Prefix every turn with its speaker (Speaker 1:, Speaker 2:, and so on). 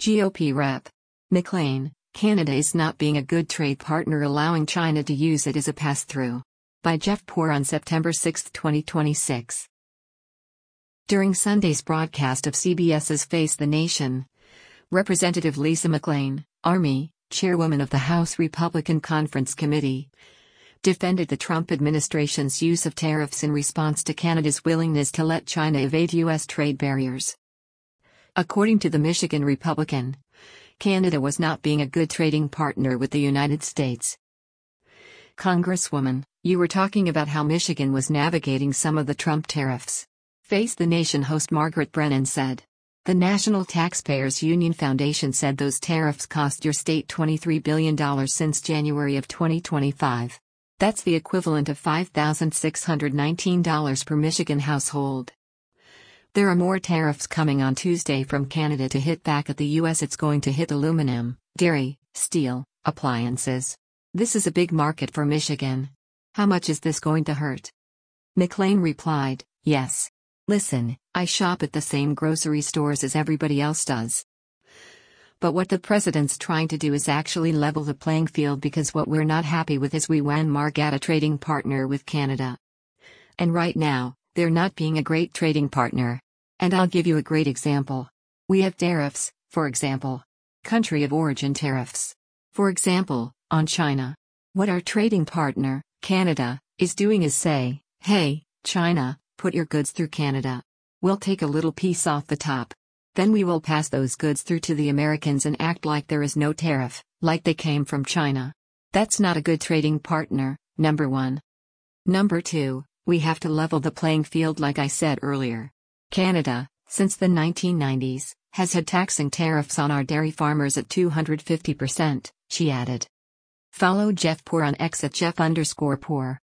Speaker 1: GOP Rep. McLean, Canada is not being a good trade partner, allowing China to use it as a pass-through. By Jeff Poor on September 6, 2026. During Sunday's broadcast of CBS's Face the Nation, Representative Lisa McLean, Army, chairwoman of the House Republican Conference Committee, defended the Trump administration's use of tariffs in response to Canada's willingness to let China evade U.S. trade barriers. According to the Michigan Republican, Canada was not being a good trading partner with the United States. Congresswoman, you were talking about how Michigan was navigating some of the Trump tariffs. Face the Nation host Margaret Brennan said. The National Taxpayers Union Foundation said those tariffs cost your state $23 billion since January of 2025. That's the equivalent of $5,619 per Michigan household. There are more tariffs coming on Tuesday from Canada to hit back at the U.S. It's going to hit aluminum, dairy, steel, appliances. This is a big market for Michigan. How much is this going to hurt? McLean replied, yes. Listen, I shop at the same grocery stores as everybody else does. But what the president's trying to do is actually level the playing field, because what we're not happy with is we want a trading partner with Canada. And right now, they're not being a great trading partner. And I'll give you a great example. We have tariffs, for example. Country of origin tariffs. For example, on China. What our trading partner, Canada, is doing is say, hey, China, put your goods through Canada. We'll take a little piece off the top. Then we will pass those goods through to the Americans and act like there is no tariff, like they came from China. That's not a good trading partner, number one. Number two, we have to level the playing field like I said earlier. Canada, since the 1990s, has had taxing tariffs on our dairy farmers at 250%, she added. Follow Jeff Poor on X at Jeff_Poor.